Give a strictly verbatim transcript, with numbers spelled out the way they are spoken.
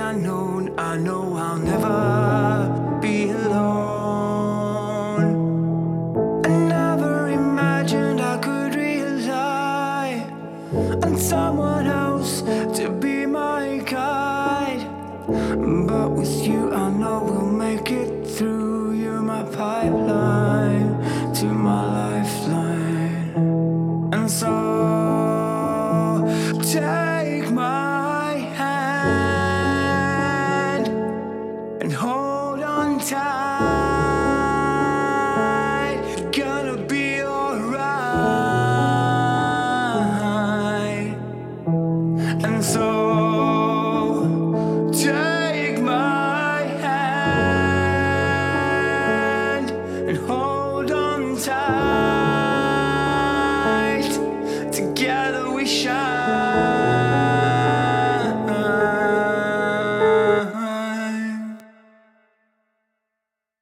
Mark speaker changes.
Speaker 1: unknown, I know I'll never be alone. I never imagined I could rely on someone else to be my guide, but with you I know we'll make it through. You're my pipeline to my lifeline, and so take my hand and hold on tight. It's gonna be alright. And so take my hand and hold on tight. Together we shine.